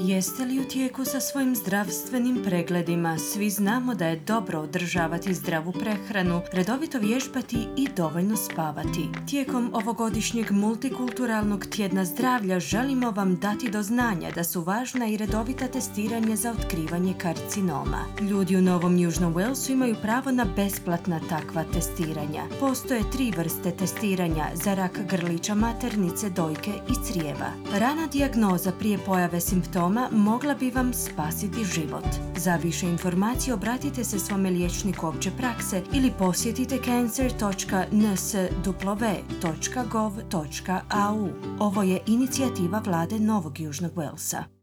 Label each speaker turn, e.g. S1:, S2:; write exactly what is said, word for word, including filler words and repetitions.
S1: Jeste li u tijeku sa svojim zdravstvenim pregledima? Svi znamo da je dobro održavati zdravu prehranu, redovito vježbati i dovoljno spavati. Tijekom ovogodišnjeg multikulturalnog tjedna zdravlja želimo vam dati do znanja da su važna i redovita testiranja za otkrivanje karcinoma. Ljudi u Novom Južnom Walesu imaju pravo na besplatna takva testiranja. Postoje tri vrste testiranja za rak grlića maternice, dojke i crijeva. Rana dijagnoza prije pojave simptoma mogla bi vam spasiti život. Za više informacije obratite se svome liječniku opće prakse ili posjetite cancer dot n s w dot gov dot a u. Ovo je inicijativa vlade Novog Južnog Walesa.